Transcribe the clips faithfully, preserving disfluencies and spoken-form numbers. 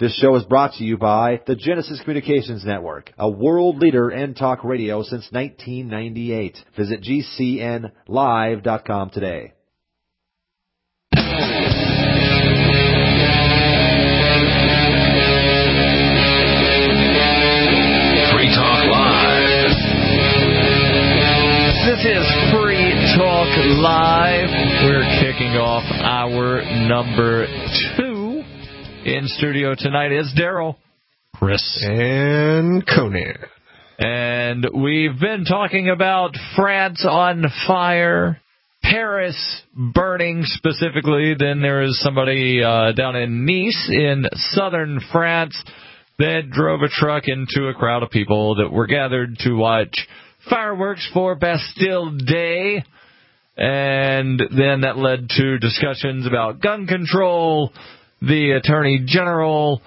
This show is brought to you by the Genesis Communications Network, a world leader in talk radio since nineteen ninety-eight. Visit G C N live dot com today. Free Talk Live. This is Free Talk Live. We're kicking off hour number two. In studio tonight is Daryl, Chris, and Conan. And we've been talking about France on fire, Paris burning specifically. Then there is somebody uh, down in Nice in southern France that drove a truck into a crowd of people that were gathered to watch fireworks for Bastille Day. And then that led to discussions about gun control, the Attorney General,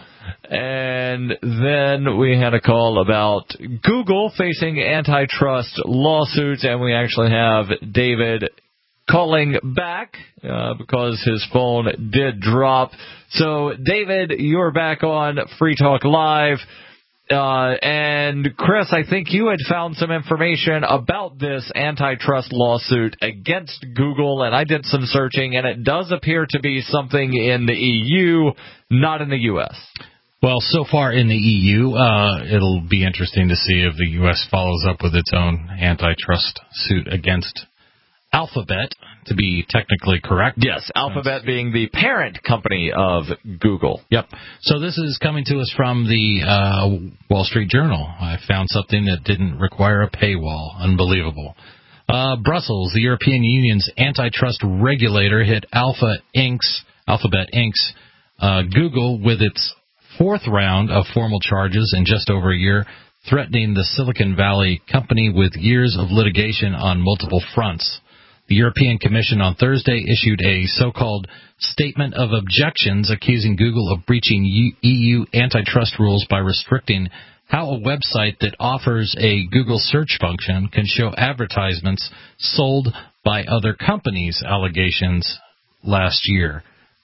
and then we had a call about Google facing antitrust lawsuits, and we actually have David calling back uh, because his phone did drop. So, David, you're back on Free Talk Live. Uh, and, Chris, I think you had found some information about this antitrust lawsuit against Google, and I did some searching, and it does appear to be something in the E U, not in the U S. Well, so far in the E U, uh, it'll be interesting to see if the U S follows up with its own antitrust suit against Alphabet, to be technically correct. Yes, Alphabet being the parent company of Google. Yep. So this is coming to us from the uh, Wall Street Journal. I found something that didn't require a paywall. Unbelievable. Uh, Brussels, the European Union's antitrust regulator, hit Alpha Incorporated's, Alphabet Incorporated's uh, Google with its fourth round of formal charges in just over a year, threatening the Silicon Valley company with years of litigation on multiple fronts. The European Commission on Thursday issued a so-called Statement of Objections accusing Google of breaching E U antitrust rules by restricting how a website that offers a Google search function can show advertisements sold by other companies, allegations last year.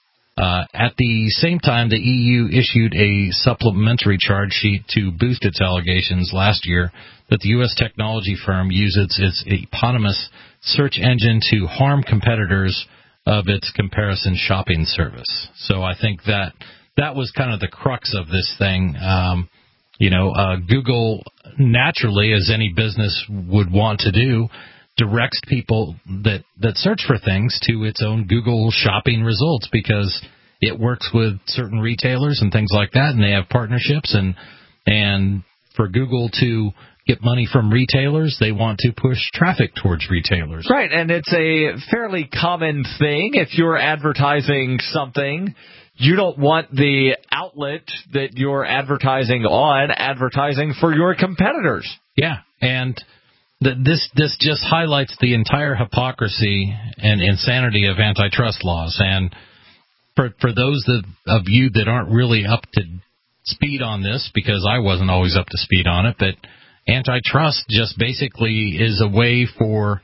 Uh, at the same time, the E U issued a supplementary charge sheet to boost its allegations last year that the U S technology firm uses its eponymous search engine to harm competitors of its comparison shopping service. So I think that that was kind of the crux of this thing. Um, you know, uh, Google, naturally, as any business would want to do, directs people that, that search for things to its own Google shopping results because it works with certain retailers and things like that, and they have partnerships. And and for Google to get money from retailers, they want to push traffic towards retailers. Right, and it's a fairly common thing. If you're advertising something, you don't want the outlet that you're advertising on advertising for your competitors. Yeah, and the, this this just highlights the entire hypocrisy and insanity of antitrust laws. And for for those that, of you that aren't really up to speed on this, because I wasn't always up to speed on it, but antitrust just basically is a way for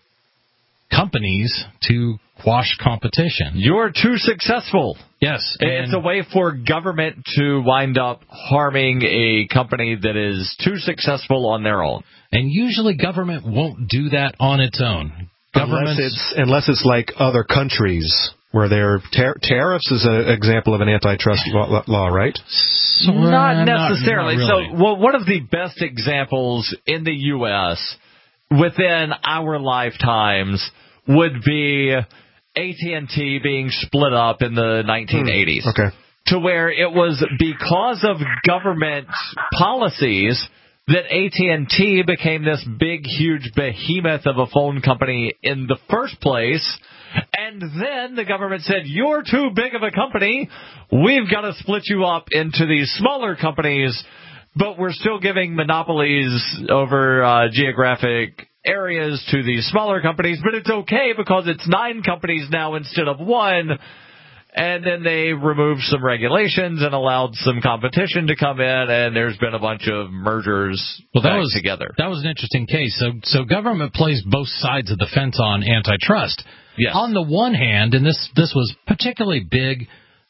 companies to quash competition. You're too successful. Yes. It's a way for government to wind up harming a company that is too successful on their own. And usually government won't do that on its own. Unless it's, unless it's like other countries where there tar- tariffs is an example of an antitrust law, law right? So, not necessarily. Not, not really. So, well, one of the best examples in the U S within our lifetimes would be A T and T being split up in the nineteen eighties. Hmm. Okay. To where it was because of government policies that A T and T became this big, huge behemoth of a phone company in the first place. And then the government said, you're too big of a company. We've got to split you up into these smaller companies, but we're still giving monopolies over uh, geographic areas to these smaller companies. But it's okay because it's nine companies now instead of one. And then they removed some regulations and allowed some competition to come in, and there's been a bunch of mergers well, that was, together. That was an interesting case. So, so government plays both sides of the fence on antitrust. Yes. On the one hand, and this this was particularly big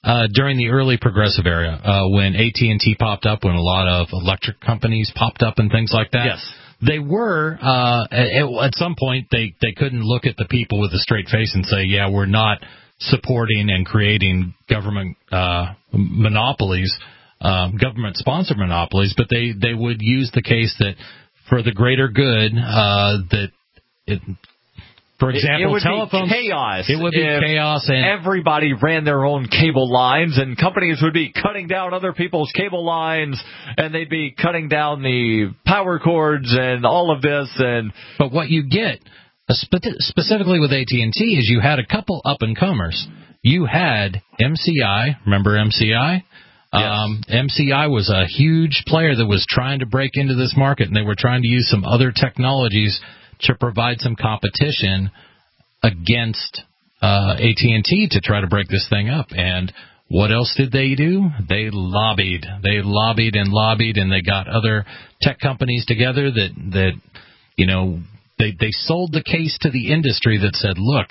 uh, during the early progressive era, uh, when A T and T popped up, when a lot of electric companies popped up and things like that. Yes. They were, uh, at, at some point, they, they couldn't look at the people with a straight face and say, yeah, we're not supporting and creating government uh, monopolies, uh, government-sponsored monopolies, but they, they would use the case that for the greater good, uh, that it, for example, it, it would telephones, be chaos. It would be chaos, and everybody ran their own cable lines, and companies would be cutting down other people's cable lines, and they'd be cutting down the power cords and all of this. And but what you get, spe- specifically with A T and T, is you had a couple up-and-comers. You had M C I. Remember M C I? Yes. Um, M C I was a huge player that was trying to break into this market, and they were trying to use some other technologies to provide some competition against uh, A T and T to try to break this thing up. And what else did they do? They lobbied. They lobbied and lobbied, and they got other tech companies together that, that you know, they, they sold the case to the industry that said, look,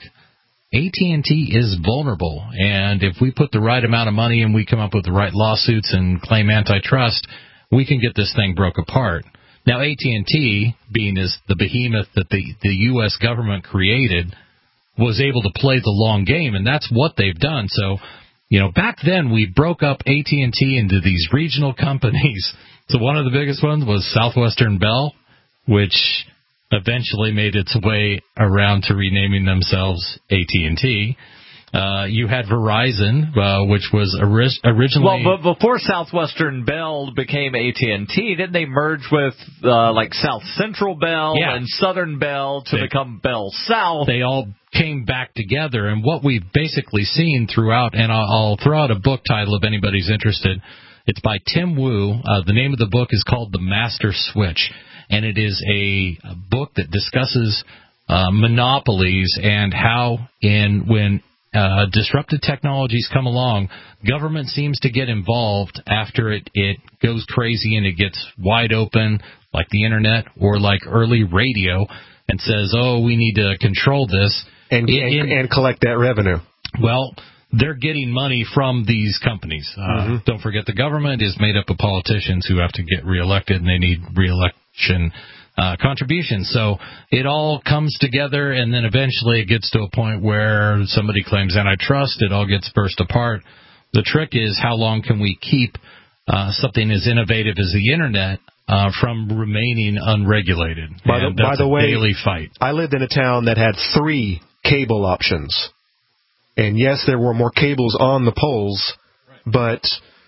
A T and T is vulnerable, and if we put the right amount of money and we come up with the right lawsuits and claim antitrust, we can get this thing broke apart. Now, A T and T, being as the behemoth that the, the U S government created, was able to play the long game, and that's what they've done. So, you know, back then we broke up A T and T into these regional companies. So one of the biggest ones was Southwestern Bell, which eventually made its way around to renaming themselves A T and T. Uh, you had Verizon, uh, which was ori- originally... Well, but before Southwestern Bell became A T and T, didn't they merge with, uh, like, South Central Bell yeah. and Southern Bell to they, become Bell South? They all came back together, and what we've basically seen throughout, and I'll, I'll throw out a book title if anybody's interested. It's by Tim Wu. Uh, the name of the book is called The Master Switch, and it is a, a book that discusses uh, monopolies and how in when... Uh, disruptive technologies come along, government seems to get involved after it, it goes crazy and it gets wide open, like the internet or like early radio, and says, oh, we need to control this. And, in, and, and collect that revenue. Well, they're getting money from these companies. Uh, mm-hmm. Don't forget, the government is made up of politicians who have to get reelected, and they need reelection Uh, contributions. So it all comes together, and then eventually it gets to a point where somebody claims antitrust, it all gets burst apart. The trick is, how long can we keep uh, something as innovative as the internet uh, from remaining unregulated? By the, and that's by the a way, daily fight. I lived in a town that had three cable options. And yes, there were more cables on the poles, but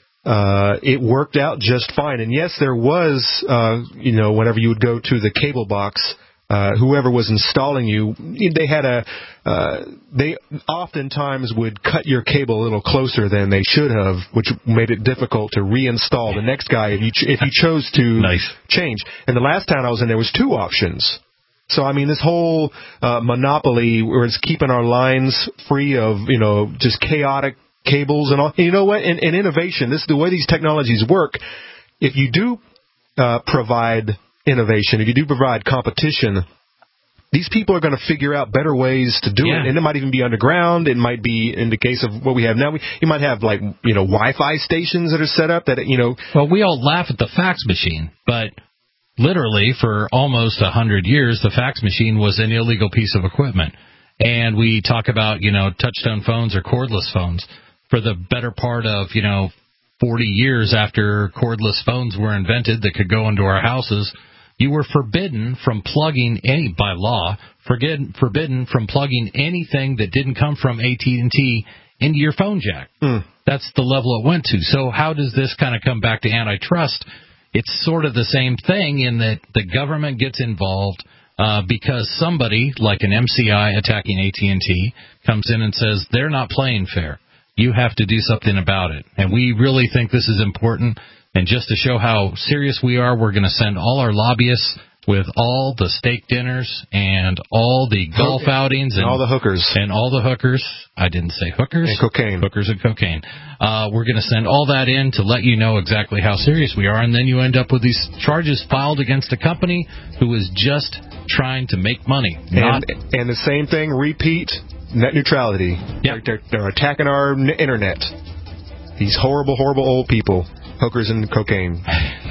Uh, it worked out just fine. And yes, there was, uh, you know, whenever you would go to the cable box, uh, whoever was installing you, they had a, uh, they oftentimes would cut your cable a little closer than they should have, which made it difficult to reinstall the next guy if you, ch- if you chose to nice. change. And the last town I was in, there was two options. So, I mean, this whole uh, monopoly where it's keeping our lines free of, you know, just chaotic cables and all. And you know what? In, in innovation, this is the way these technologies work. If you do uh, provide innovation, if you do provide competition, these people are going to figure out better ways to do yeah. it. And it might even be underground. It might be, in the case of what we have now, we, you might have, like, you know, Wi-Fi stations that are set up that, you know. Well, we all laugh at the fax machine, but literally for almost a hundred years, the fax machine was an illegal piece of equipment. And we talk about, you know, touch-tone phones or cordless phones. For the better part of, you know, forty years after cordless phones were invented that could go into our houses, you were forbidden from plugging any, by law, forbidden, forbidden from plugging anything that didn't come from A T and T into your phone jack. Mm. That's the level it went to. So how does this kind of come back to antitrust? It's sort of the same thing in that the government gets involved uh, because somebody, like an M C I attacking A T and T, comes in and says, they're not playing fair. You have to do something about it. And we really think this is important. And just to show how serious we are, we're going to send all our lobbyists with all the steak dinners and all the golf Hook- outings. And, and all the hookers. And all the hookers. I didn't say hookers. And cocaine. Hookers and cocaine. Uh, we're going to send all that in to let you know exactly how serious we are. And then you end up with these charges filed against a company who is just trying to make money. Not and, and the same thing, repeat, net neutrality. Yep. They're, they're attacking our n- internet. These horrible, horrible old people, hookers and cocaine.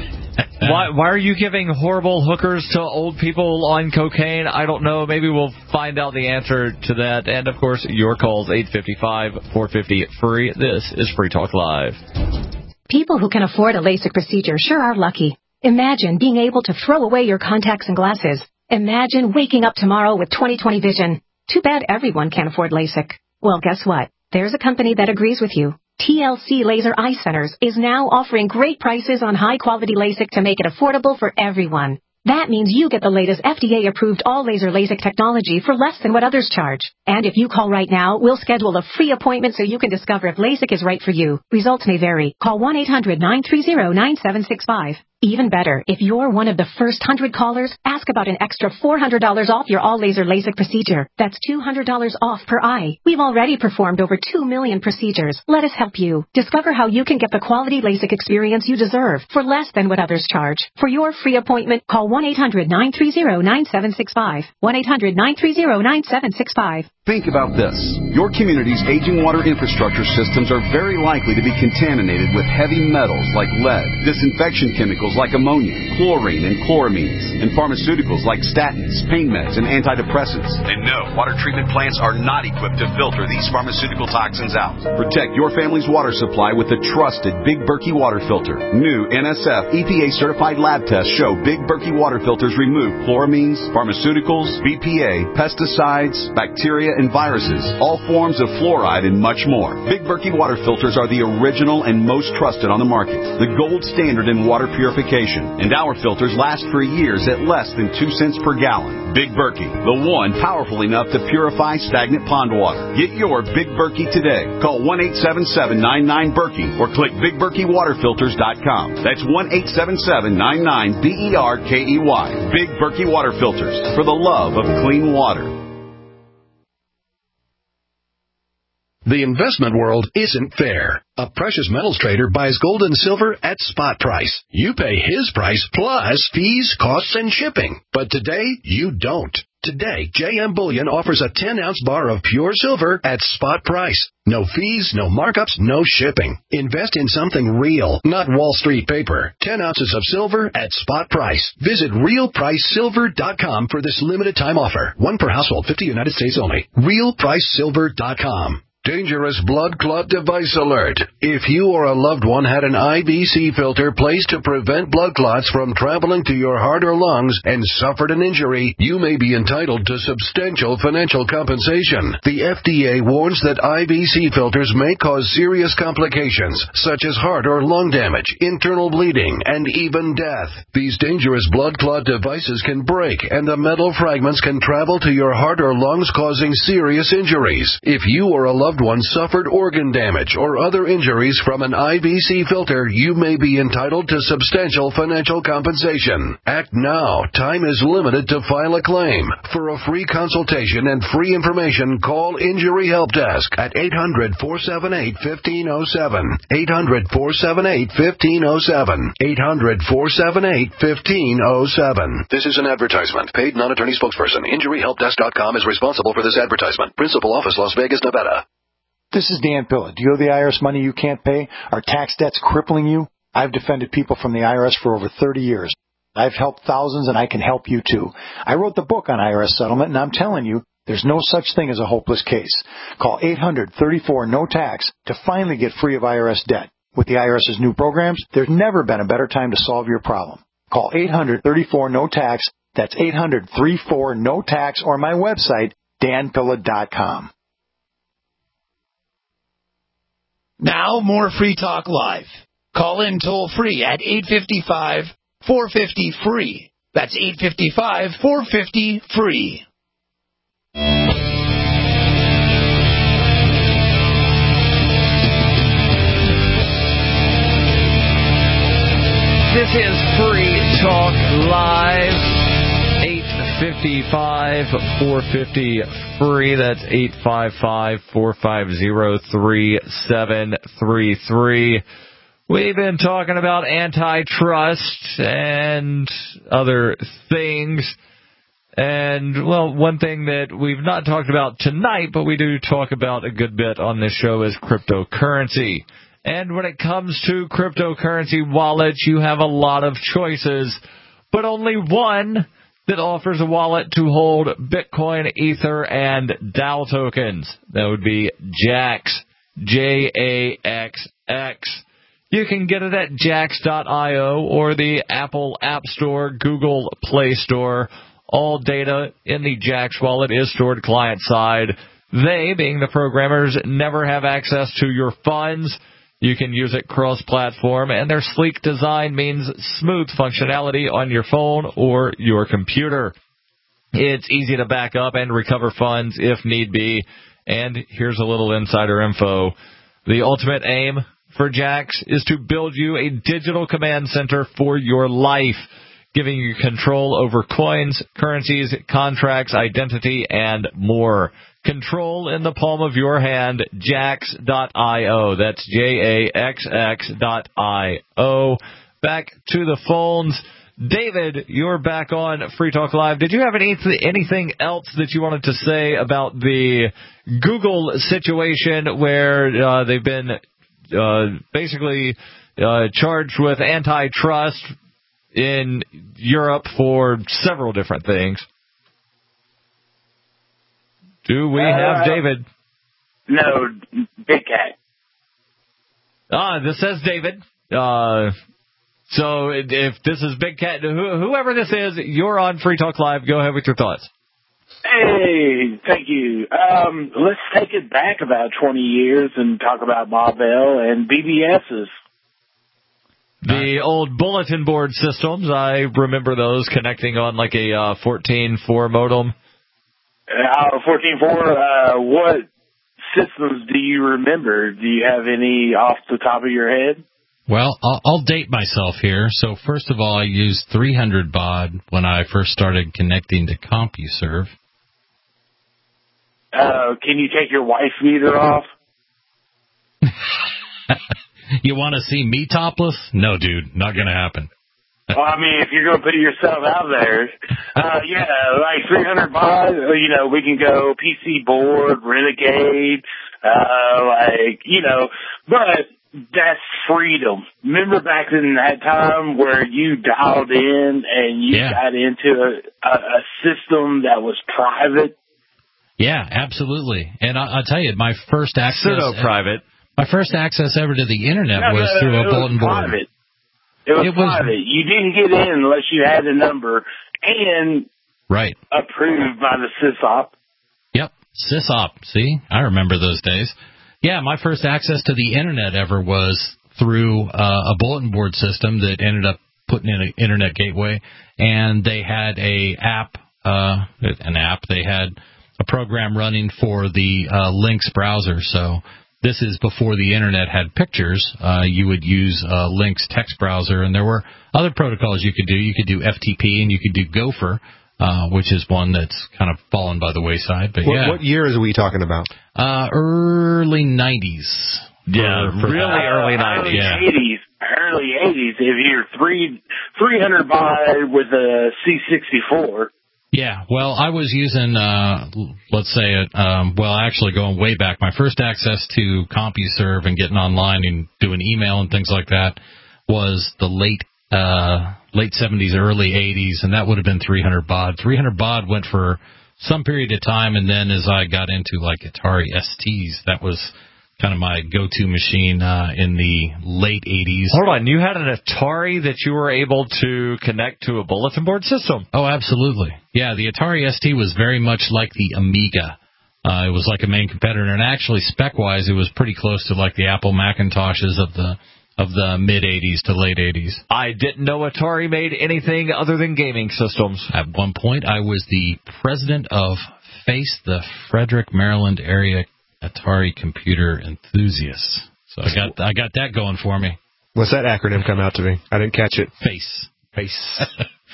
Why, why are you giving horrible hookers to old people on cocaine? I don't know. Maybe we'll find out the answer to that. And, of course, your calls, eight five five, four five zero, free. This is Free Talk Live. People who can afford a LASIK procedure sure are lucky. Imagine being able to throw away your contacts and glasses. Imagine waking up tomorrow with twenty twenty vision. Too bad everyone can't afford LASIK. Well, guess what? There's a company that agrees with you. T L C Laser Eye Centers is now offering great prices on high-quality LASIK to make it affordable for everyone. That means you get the latest F D A-approved all-laser LASIK technology for less than what others charge. And if you call right now, we'll schedule a free appointment so you can discover if LASIK is right for you. Results may vary. Call one eight hundred nine three zero nine seven six five. Even better, if you're one of the first one hundred callers, ask about an extra four hundred dollars off your all-laser LASIK procedure. That's two hundred dollars off per eye. We've already performed over two million procedures. Let us help you. Discover how you can get the quality LASIK experience you deserve for less than what others charge. For your free appointment, call one eight hundred nine three zero nine seven six five. one eight hundred nine three zero nine seven six five. Think about this. Your community's aging water infrastructure systems are very likely to be contaminated with heavy metals like lead, disinfection chemicals like ammonia, chlorine and chloramines, and pharmaceuticals like statins, pain meds, and antidepressants. And no, water treatment plants are not equipped to filter these pharmaceutical toxins out. Protect your family's water supply with the trusted Big Berkey water filter. New N S F E P A-certified lab tests show Big Berkey water filters remove chloramines, pharmaceuticals, B P A, pesticides, bacteria, and viruses, all forms of fluoride, and much more. Big Berkey water filters are the original and most trusted on the market, the gold standard in water purification, and our filters last for years at less than two cents per gallon. Big Berkey, the one powerful enough to purify stagnant pond water. Get your Big Berkey today. Call one eight seven seven nine nine Berkey or click big berkey water filters dot com. That's one eight seven seven nine nine B E R K E Y. Big Berkey water filters, for the love of clean water. The investment world isn't fair. A precious metals trader buys gold and silver at spot price. You pay his price plus fees, costs, and shipping. But today, you don't. Today, J M Bullion offers a ten-ounce bar of pure silver at spot price. No fees, no markups, no shipping. Invest in something real, not Wall Street paper. ten ounces of silver at spot price. Visit real price silver dot com for this limited time offer. One per household, fifty United States only. real price silver dot com. Dangerous blood clot device alert. If you or a loved one had an I V C filter placed to prevent blood clots from traveling to your heart or lungs and suffered an injury, you may be entitled to substantial financial compensation. The F D A warns that I V C filters may cause serious complications, such as heart or lung damage, internal bleeding, and even death. These dangerous blood clot devices can break, and the metal fragments can travel to your heart or lungs, causing serious injuries. If you or a loved one suffered organ damage or other injuries from an I V C filter, you may be entitled to substantial financial compensation. Act now. Time is limited to file a claim. For a free consultation and free information, call Injury Help Desk at eight hundred, four seven eight, one five zero seven. eight hundred, four seven eight, one five zero seven. eight hundred, four seven eight, one five zero seven. This is an advertisement. Paid non-attorney spokesperson. Injury Help Desk dot com is responsible for this advertisement. Principal office, Las Vegas, Nevada. This is Dan Pilla. Do you owe the I R S money you can't pay? Are tax debts crippling you? I've defended people from the I R S for over thirty years. I've helped thousands, and I can help you too. I wrote the book on I R S settlement, and I'm telling you, there's no such thing as a hopeless case. Call eight hundred, thirty-four, no tax to finally get free of I R S debt. With the IRS's new programs, there's never been a better time to solve your problem. Call eight hundred, thirty-four, no tax. That's eight hundred, thirty-four, no tax, or my website, dan pilla dot com. Now, more Free Talk Live. Call in toll-free at eight five five, four five zero, free. That's eight five five, four five zero, free. This is Free Talk Live. eight five five, four five zero, free. That's eight five five, four five zero, three seven three three. We've been talking about antitrust and other things. And, well, one thing that we've not talked about tonight, but we do talk about a good bit on this show, is cryptocurrency. And when it comes to cryptocurrency wallets, you have a lot of choices, but only one that offers a wallet to hold Bitcoin, Ether, and D A O tokens. That would be Jaxx, J A X X. You can get it at jaxx dot io or the Apple App Store, Google Play Store. All data in the Jaxx wallet is stored client-side. They, being the programmers, never have access to your funds. You can use it cross-platform, and their sleek design means smooth functionality on your phone or your computer. It's easy to back up and recover funds if need be. And here's a little insider info. The ultimate aim for Jaxx is to build you a digital command center for your life, giving you control over coins, currencies, contracts, identity, and more. Control in the palm of your hand, jaxx dot io. That's J A X X dot I O. Back to the phones. David, you're back on Free Talk Live. Did you have any, anything else that you wanted to say about the Google situation where uh, they've been uh, basically uh, charged with antitrust in Europe for several different things? Do we have uh, David? No, Big Cat. Ah, this says David. Uh, so if this is Big Cat, whoever this is, you're on Free Talk Live. Go ahead with your thoughts. Hey, thank you. Um, let's take it back about twenty years and talk about Ma Bell and B B S's. The old bulletin board systems, I remember those connecting on like a uh, fourteen four modem. Uh, fourteen four, uh, what systems do you remember? Do you have any off the top of your head? Well, I'll, I'll date myself here. So first of all, I used three hundred baud when I first started connecting to CompuServe. Uh, can you take your wife meter off? You want to see me topless? No, dude, not going to happen. Well, I mean, if you're going to put yourself out there, uh, yeah, like three hundred baud, you know, we can go P C board, Renegade, uh, like, you know, but that's freedom. Remember back in that time where you dialed in and you yeah. got into a, a, a system that was private? Yeah, absolutely. And I, I'll tell you, my first access... Pseudo-private. My first access ever to the Internet no, was no, no, through a it bulletin was board. Private. It was it private. Was, you didn't get in unless you had a number and right. approved by the SysOp. Yep, SysOp. See, I remember those days. Yeah, my first access to the Internet ever was through uh, a bulletin board system that ended up putting in an Internet gateway, and they had a app, uh, an app. They had a program running for the uh, Lynx browser, so... This is before the Internet had pictures. Uh, you would use uh, Lynx text browser, and there were other protocols you could do. You could do F T P, and you could do Gopher, uh, which is one that's kind of fallen by the wayside. But what, yeah, what year is we talking about? Uh, early nineties. Yeah, for, for really that. early nineties. Early Yeah. eighties. Early eighties. If you're three three hundred baud with a C sixty-four. Yeah, well, I was using, uh, let's say, it, um, well, actually going way back, my first access to CompuServe and getting online and doing email and things like that was the late uh, late seventies, early eighties, and that would have been three hundred baud. three hundred baud went for some period of time, and then as I got into, like, Atari S Ts, that was kind of my go-to machine uh, in the late eighties. Hold on, you had an Atari that you were able to connect to a bulletin board system? Oh, absolutely. Yeah, the Atari S T was very much like the Amiga. Uh, it was like a main competitor, and actually spec-wise, it was pretty close to like the Apple Macintoshes of the of the mid-eighties to late eighties. I didn't know Atari made anything other than gaming systems. At one point, I was the president of FACE, the Frederick, Maryland area Atari computer enthusiasts. So I got I got that going for me. What's that acronym come out to be? I didn't catch it. FACE. FACE.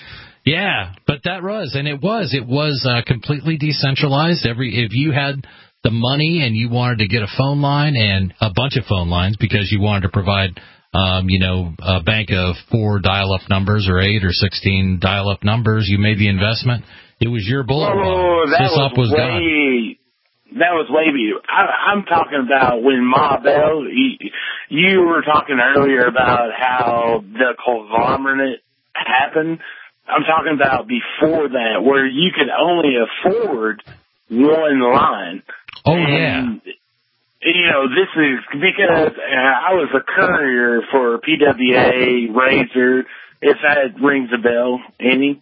Yeah, but that was, and it was, it was uh, completely decentralized. Every if you had the money and you wanted to get a phone line and a bunch of phone lines because you wanted to provide, um, you know, a bank of four dial-up numbers or eight or sixteen dial-up numbers, you made the investment. It was your bullet. Oh, that SysOp was, was way. gone. that was way before. I, I'm talking about when Ma Bell, you, you were talking earlier about how the conglomerate happened. I'm talking about before that, where you could only afford one line. Oh, and, yeah. You know, this is because I was a courier for P W A, Razor, if that rings a bell, any.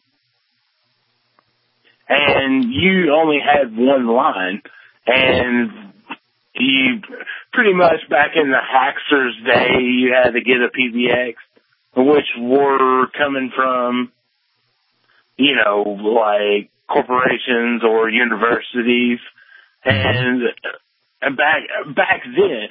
And you only had one line. And you pretty much back in the Hackster's day, you had to get a P B X, which were coming from, you know, like corporations or universities. And, and back, back then,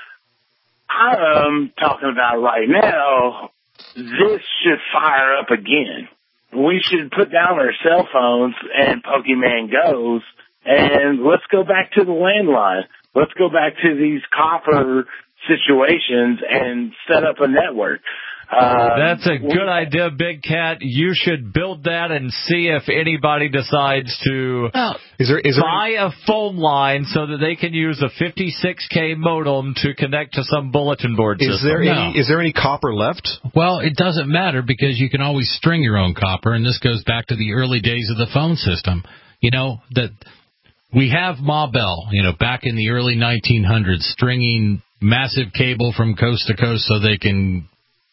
I'm talking about right now, this should fire up again. We should put down our cell phones and Pokemon Go's, and let's go back to the landline. Let's go back to these copper situations and set up a network. Uh, That's a good idea, Big Cat. You should build that and see if anybody decides to oh. is there, is there buy a phone line so that they can use a fifty-six K modem to connect to some bulletin board is system. There no. any, is there any copper left? Well, it doesn't matter because you can always string your own copper, and this goes back to the early days of the phone system. You know, that we have Ma Bell, you know, back in the early nineteen hundreds, stringing massive cable from coast to coast so they can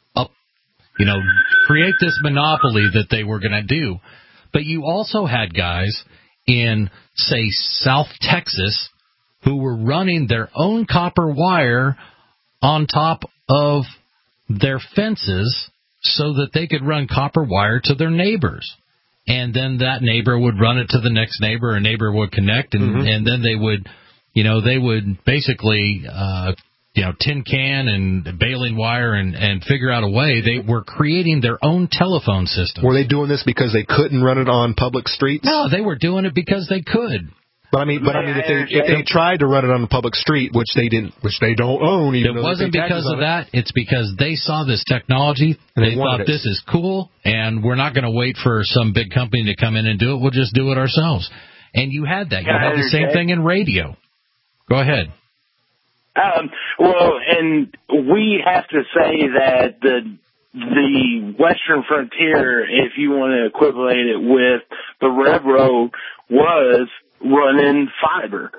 you know, create this monopoly that they were going to do. But you also had guys in, say, South Texas who were running their own copper wire on top of their fences so that they could run copper wire to their neighbors. And then that neighbor would run it to the next neighbor, a neighbor would connect, and, mm-hmm. and then they would, you know, they would basically uh you know, tin can and baling wire and, and figure out a way. They were creating their own telephone system. Were they doing this because they couldn't run it on public streets? No, they were doing it because they could. But I mean, but I mean, if they if they tried to run it on a public street, which they didn't, which they don't own, even it though wasn't they because of it. that. It's because they saw this technology. And they they thought it. this is cool, and we're not going to wait for some big company to come in and do it. We'll just do it ourselves. And you had that. You had the same thing in radio. Go ahead. Um, well, and we have to say that the the Western frontier, if you want to equivalent it with the railroad, was running fiber.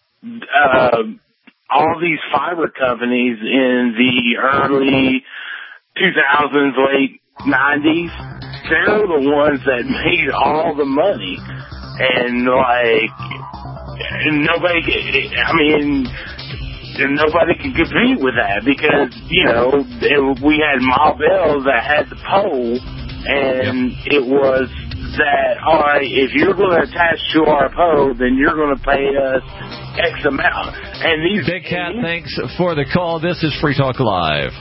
Uh, all these fiber companies in the early two thousands, late nineties, they're the ones that made all the money. And, like, nobody, I mean... And nobody could compete with that because, you know, it, we had Ma Bell that had the pole, and yep. it was that, all right, if you're going to attach to our pole, then you're going to pay us X amount. And these Big Cat, thanks for the call. This is Free Talk Live.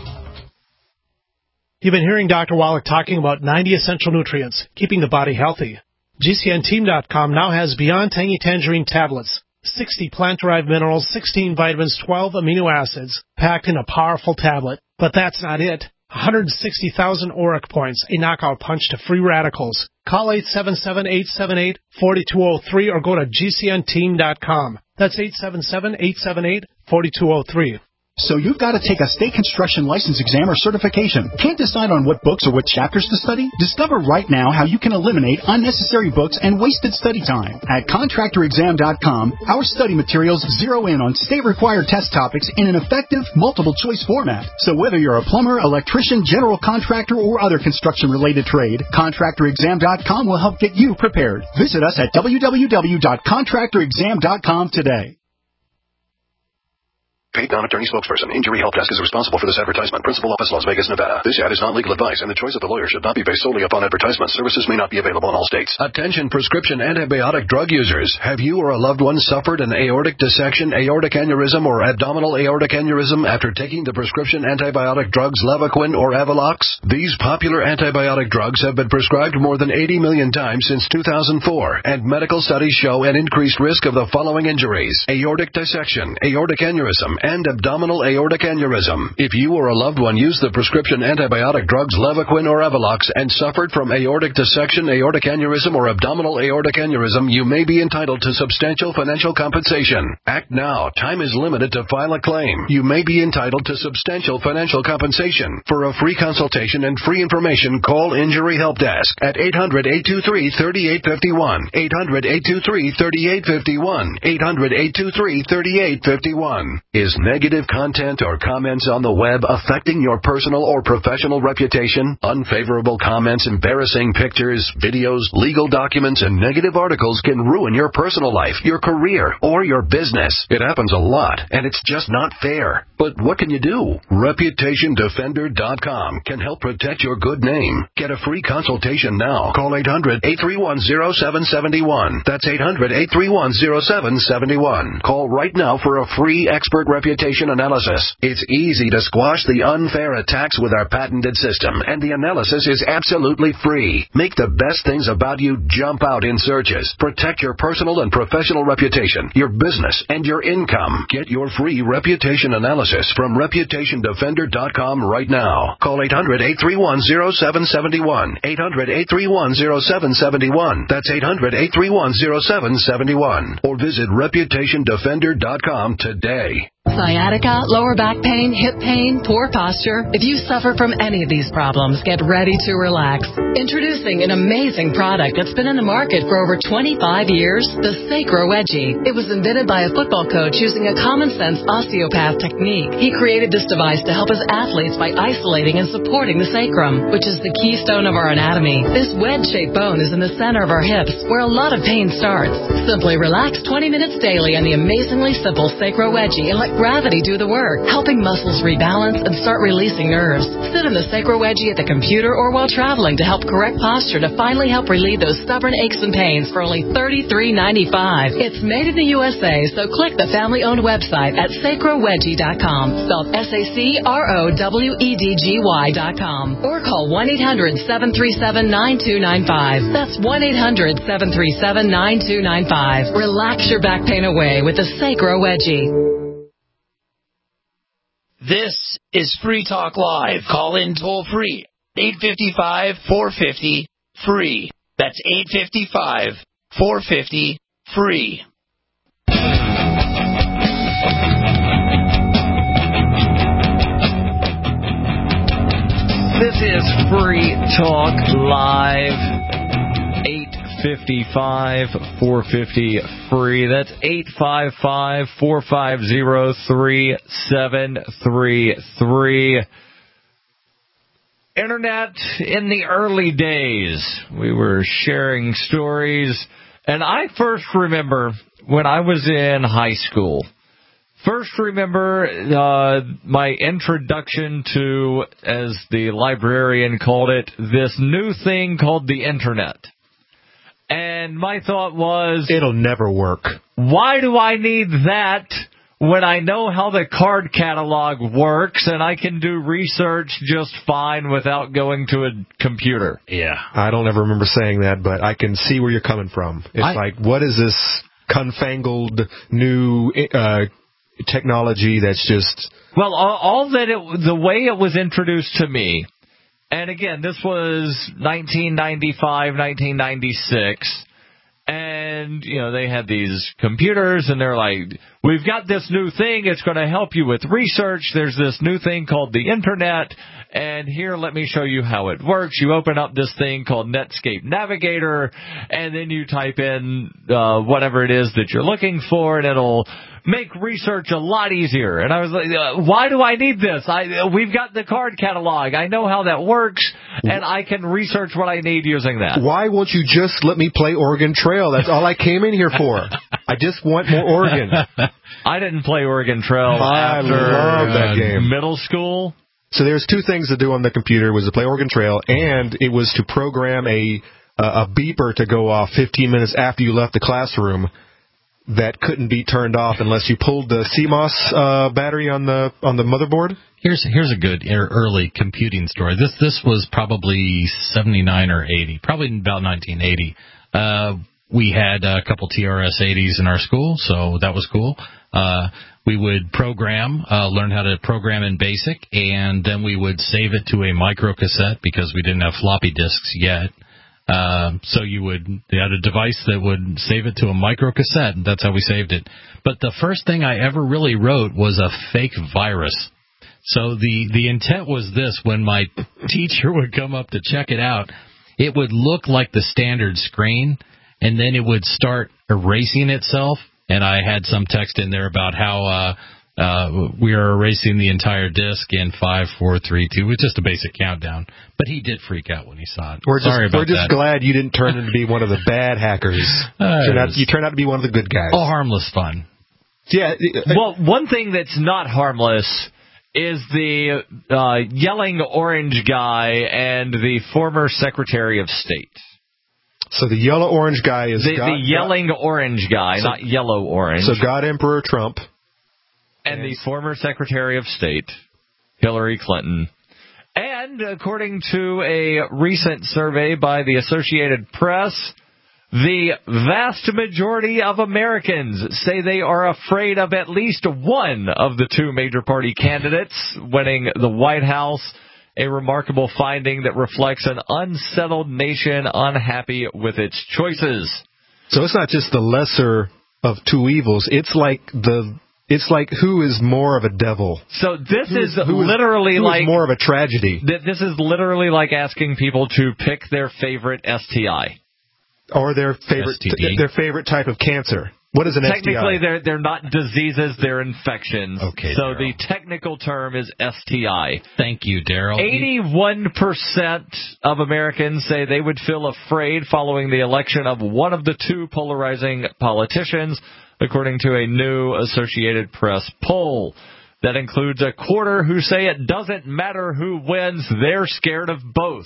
You've been hearing Doctor Wallach talking about ninety essential nutrients, keeping the body healthy. G C N team dot com now has Beyond Tangy Tangerine tablets. sixty plant-derived minerals, sixteen vitamins, twelve amino acids, packed in a powerful tablet. But that's not it. one hundred sixty thousand auric points, a knockout punch to free radicals. Call eight seven seven, eight seven eight, four two zero three or go to G C N team dot com. That's eight seven seven, eight seven eight, four two zero three. So you've got to take a state construction license exam or certification. Can't decide on what books or what chapters to study? Discover right now how you can eliminate unnecessary books and wasted study time. At contractor exam dot com, our study materials zero in on state-required test topics in an effective, multiple-choice format. So whether you're a plumber, electrician, general contractor, or other construction-related trade, contractor exam dot com will help get you prepared. Visit us at w w w dot contractor exam dot com today. Paid non-attorney spokesperson. Injury Help Desk is responsible for this advertisement. Principal office, Las Vegas, Nevada. This ad is not legal advice, and the choice of the lawyer should not be based solely upon advertisement. Services may not be available in all states. Attention prescription antibiotic drug users. Have you or a loved one suffered an aortic dissection, aortic aneurysm, or abdominal aortic aneurysm after taking the prescription antibiotic drugs Levaquin or Avelox? These popular antibiotic drugs have been prescribed more than eighty million times since two thousand four, and medical studies show an increased risk of the following injuries: aortic dissection, aortic aneurysm, and abdominal aortic aneurysm. If you or a loved one used the prescription antibiotic drugs Levaquin or Evolox and suffered from aortic dissection, aortic aneurysm, or abdominal aortic aneurysm, you may be entitled to substantial financial compensation. Act now. Time is limited to file a claim. You may be entitled to substantial financial compensation. For a free consultation and free information, call Injury Help Desk at eight hundred, eight two three, three eight five one, eight hundred, eight two three, three eight five one, eight hundred, eight two three, three eight five one. Is negative content or comments on the web affecting your personal or professional reputation? Unfavorable comments, embarrassing pictures, videos, legal documents, and negative articles can ruin your personal life, your career, or your business. It happens a lot, and it's just not fair. But what can you do? Reputation Defender dot com can help protect your good name. Get a free consultation now. Call eight hundred, eight three one, zero seven seven one. That's eight hundred, eight three one, zero seven seven one. Call right now for a free expert reputation analysis. It's easy to squash the unfair attacks with our patented system, and the analysis is absolutely free. Make the best things about you jump out in searches. Protect your personal and professional reputation, your business, and your income. Get your free reputation analysis from Reputation Defender dot com right now. Call eight hundred, eight three one, zero seven seven one. eight hundred, eight three one, zero seven seven one. That's eight hundred, eight three one, zero seven seven one. Or visit Reputation Defender dot com today. Sciatica, lower back pain, hip pain, poor posture. If you suffer from any of these problems, get ready to relax. Introducing an amazing product that's been in the market for over twenty-five years, the Sacro Wedgie. It was invented by a football coach using a common-sense osteopath technique. He created this device to help his athletes by isolating and supporting the sacrum, which is the keystone of our anatomy. This wedge-shaped bone is in the center of our hips, where a lot of pain starts. Simply relax twenty minutes daily on the amazingly simple Sacro Wedgie and let gravity do the work, helping muscles rebalance and start releasing nerves. Sit in the Sacro Wedgie at the computer or while traveling to help correct posture to finally help relieve those stubborn aches and pains for only thirty-three ninety-five. It's made in the U S A, so click the family-owned website at sacro wedgie dot com, spelled S A C R O W E D G Y dot com, or call one eight hundred, seven three seven, nine two nine five. That's one eight hundred, seven three seven, nine two nine five. Relax your back pain away with the Sacro Wedgie. This is Free Talk Live. Call in toll free. eight five five, four five zero, free. That's eight five five, four five zero, free. This is Free Talk Live. eight five five, four five zero, free. That's eight five five, four five zero, three seven three three. Internet in the early days. We were sharing stories, and I first remember when I was in high school. First remember uh, my introduction to, as the librarian called it, this new thing called the Internet. And my thought was, it'll never work. Why do I need that when I know how the card catalog works and I can do research just fine without going to a computer? Yeah. I don't ever remember saying that, but I can see where you're coming from. It's I, like, what is this confangled new uh, technology that's just... Well, all, all that it, the way it was introduced to me, and again, this was nineteen ninety-five, nineteen ninety-six, and, you know, they had these computers, and they're like, we've got this new thing, it's going to help you with research, there's this new thing called the Internet, and here, let me show you how it works. You open up this thing called Netscape Navigator, and then you type in uh, whatever it is that you're looking for, and it'll make research a lot easier. And I was like, uh, why do I need this? I We've got the card catalog. I know how that works, and I can research what I need using that. Why won't you just let me play Oregon Trail? That's all I came in here for. I just want more Oregon. I didn't play Oregon Trail I after love that game. middle school. So there's two things to do on the computer. It was to play Oregon Trail, and it was to program a uh, a beeper to go off fifteen minutes after you left the classroom that couldn't be turned off unless you pulled the C M O S uh, battery on the on the motherboard. Here's here's a good early computing story. This this was probably seventy-nine or eighty, probably about nineteen eighty. Uh, we had a couple T R S eighties in our school, so that was cool. Uh, we would program, uh, learn how to program in BASIC, and then we would save it to a microcassette because we didn't have floppy disks yet. Uh, so you would you had a device that would save it to a microcassette, and that's how we saved it. But the first thing I ever really wrote was a fake virus. So the, the intent was this: when my teacher would come up to check it out, it would look like the standard screen, and then it would start erasing itself. And I had some text in there about how uh, uh, we are erasing the entire disk in five, four, three, two. It was just a basic countdown. But he did freak out when he saw it. We're just, Sorry about we're just that. glad you didn't turn into be one of the bad hackers. Uh, Turned out, you turned out to be one of the good guys. All harmless fun. Yeah. Well, one thing that's not harmless is the uh, yelling orange guy and the former Secretary of State. So the yellow-orange guy is... The, God, the yelling God, orange guy, so, not yellow-orange. So God Emperor Trump. And, and the former Secretary of State, Hillary Clinton. And according to a recent survey by the Associated Press, the vast majority of Americans say they are afraid of at least one of the two major party candidates winning the White House. A remarkable finding that reflects an unsettled nation unhappy with its choices. So it's not just the lesser of two evils. It's like the it's like who is more of a devil. So this who is, is who literally is, who like is more of a tragedy. Th- this is literally like asking people to pick their favorite S T I or their favorite t- their favorite type of cancer. What is an S T I? Technically, they're they're not diseases; they're infections. Okay, so Darryl. the technical term is S T I. Thank you, Daryl. Eighty-one percent of Americans say they would feel afraid following the election of one of the two polarizing politicians, according to a new Associated Press poll. That includes a quarter who say it doesn't matter who wins; they're scared of both.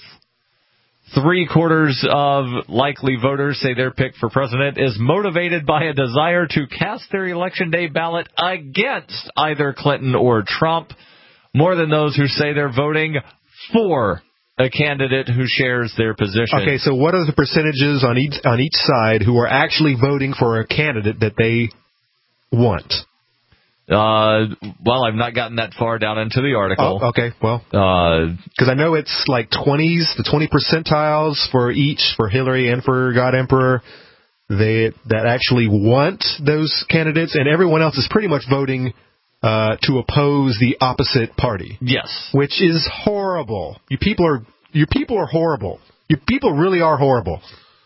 Three quarters of likely voters say their pick for president is motivated by a desire to cast their election day ballot against either Clinton or Trump, more than those who say they're voting for a candidate who shares their position. Okay, so what are the percentages on each on each side who are actually voting for a candidate that they want? Uh, well, I've not gotten that far down into the article. Oh, okay, well, because uh, I know it's like twenties, the twenty percentiles for each, for Hillary and for God Emperor, they that actually want those candidates, and everyone else is pretty much voting uh, to oppose the opposite party. Yes, which is horrible. You people are you people are horrible. You people really are horrible.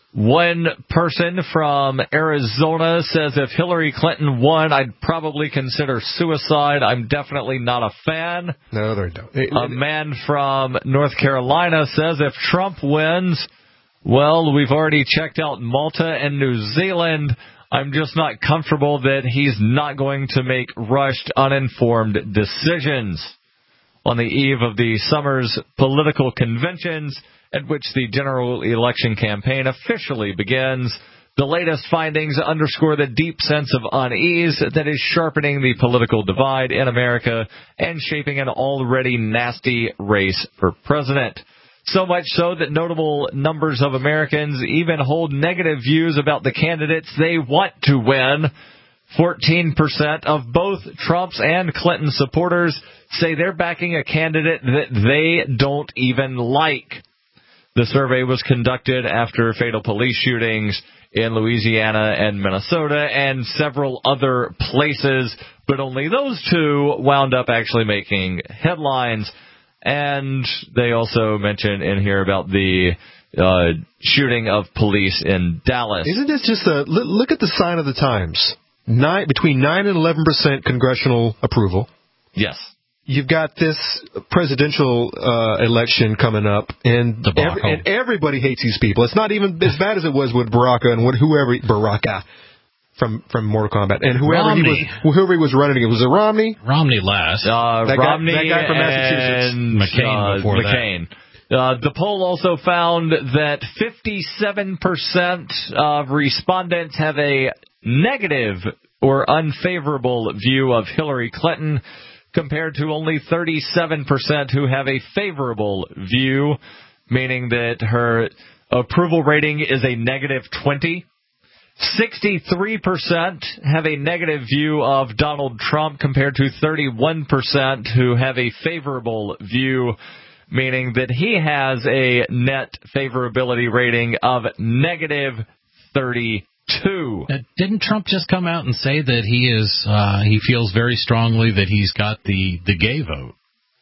One person from Arizona says if Hillary Clinton won, I'd probably consider suicide. I'm definitely not a fan. No, they don't. It, a man from North Carolina says if Trump wins, well, we've already checked out Malta and New Zealand. I'm just not comfortable that he's not going to make rushed, uninformed decisions. On the eve of the summer's political conventions, at which the general election campaign officially begins, the latest findings underscore the deep sense of unease that is sharpening the political divide in America and shaping an already nasty race for president. So much so that notable numbers of Americans even hold negative views about the candidates they want to win. fourteen percent of both Trump's and Clinton supporters say they're backing a candidate that they don't even like. The survey was conducted after fatal police shootings in Louisiana and Minnesota and several other places, but only those two wound up actually making headlines. And they also mention in here about the uh, shooting of police in Dallas. Isn't this just a look at the sign of the times? Nine, between nine and eleven percent congressional approval. Yes. You've got this presidential uh, election coming up, and every, and everybody hates these people. It's not even as bad as it was with Baraka and what, whoever Baraka from from Mortal Kombat and whoever Romney. he was whoever he was running it was it Romney? Romney last. Uh, that Romney guy, that guy from Massachusetts. and McCain uh, before McCain. that. Uh, the poll also found that fifty-seven percent of respondents have a negative or unfavorable view of Hillary Clinton, compared to only thirty-seven percent who have a favorable view, meaning that her approval rating is a negative twenty. sixty-three percent have a negative view of Donald Trump compared to thirty-one percent who have a favorable view, meaning that he has a net favorability rating of negative thirty-two. Uh, didn't Trump just come out and say that he is uh, he feels very strongly that he's got the, the gay vote?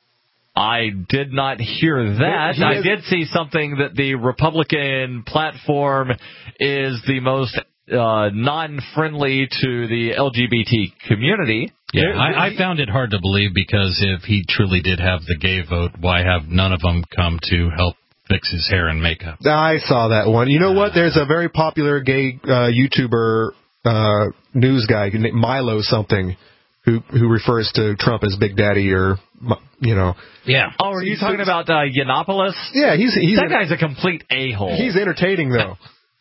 I did not hear that. He I has, did see something that the Republican platform is the most uh, non-friendly to the L G B T community. Yeah, I, I found it hard to believe, because if he truly did have the gay vote, why have none of them come to help fix his hair and makeup? I saw that one. You know what? There's a very popular gay uh, YouTuber uh, news guy, Milo something, who who refers to Trump as Big Daddy, or, you know. Yeah. Oh, are you talking about uh, Yiannopoulos? Yeah, he's, he's that guy's a complete a-hole. He's entertaining, though.